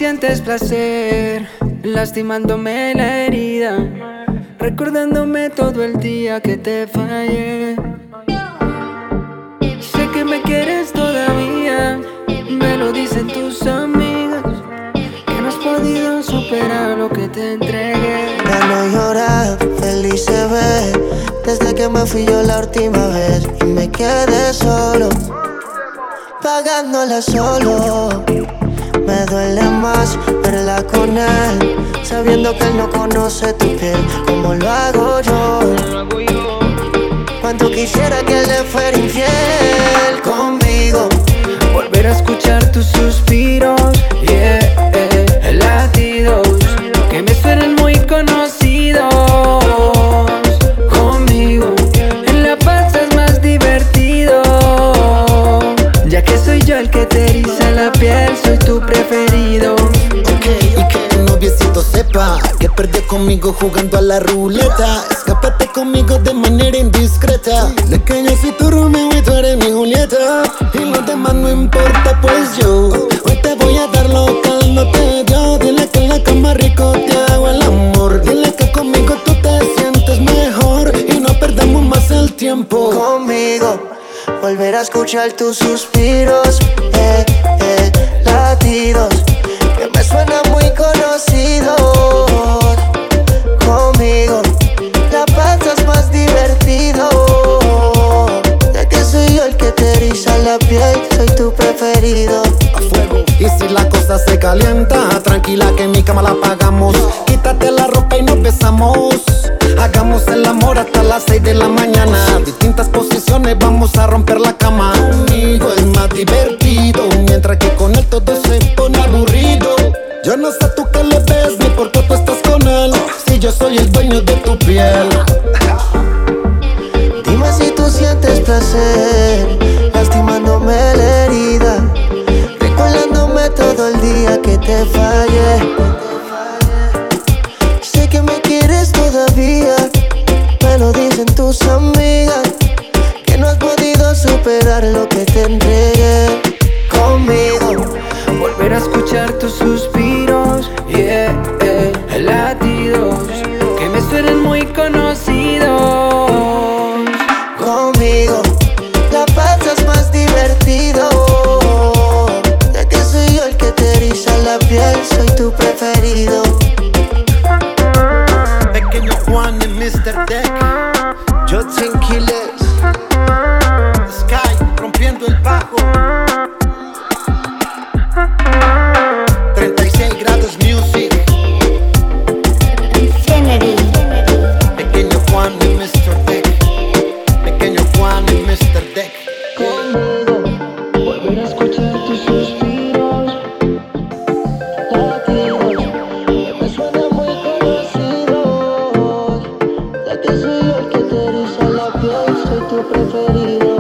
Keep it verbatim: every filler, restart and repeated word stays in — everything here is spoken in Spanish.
sientes placer, lastimándome la herida, recordándome todo el día que te fallé. Sé que me quieres todavía, me lo dicen tus amigas, que no has podido superar lo que te entregué. Ya no llorar, feliz se ve, desde que me fui yo la última vez y me quedé solo, pagándola solo. Me duele más verla con él, sabiendo que él no conoce tu piel como lo hago yo. Cuánto quisiera que él le fuera infiel conmigo, volver a escuchar tus suspiros, yeah, eh, latidos que me suenan muy conocidos. Conmigo en la paz es más divertido, ya que soy yo el que te eriza la piel, soy tu preferido. Ok, y que tu noviecito sepa que perdí conmigo jugando a la ruleta. Escápate conmigo de manera indiscreta, de que yo soy tu Romeo y tú eres mi Julieta. Y lo demás no importa, pues yo hoy te voy a dar lo que él no te dio. Dile que en la cama rico te hago el amor, dile que conmigo tú te sientes mejor y no perdamos más el tiempo. Conmigo volver a escuchar tus suspiros, eh, eh, latidos que me suenan muy conocidos. Conmigo la pasas más divertido, ya que soy yo el que te eriza la piel, soy tu preferido. A fuego. Y si la cosa se calienta, tranquila que en mi cama la apagamos. Quítate la ropa y nos besamos, hagamos el amor hasta las seis de la mañana. Distintas posiciones, vamos a romper la cama. Conmigo es más divertido, mientras que con él todo se pone aburrido. Yo no sé tú qué le ves ni por qué tú estás con él, si yo soy el dueño de tu piel. Dime si tú sientes placer, lastimándome la herida, recordándome todo el día que te fallé. Sé que me quieres todavía, me lo dicen tus amigas, que no has podido superar lo que te entregué. Conmigo Volver a escuchar tus suspiros, yeah, eh, latidos que me suenan muy conocidos. Conmigo la pasas más divertido, ya que soy yo el que te eriza la piel, soy tu preferido. Pequeño Juan y mister Deck, Justin Quiles, Sky rompiendo el bajo. treinta y seis grados music. Infinity. Pequeño Juan y mister Deck, Pequeño Juan y mister Deck. Conmigo, volver a escuchar tus suspiros, latidos que me suenan muy conocidos, ya que soy yo el que te eriza la piel, soy tu preferido.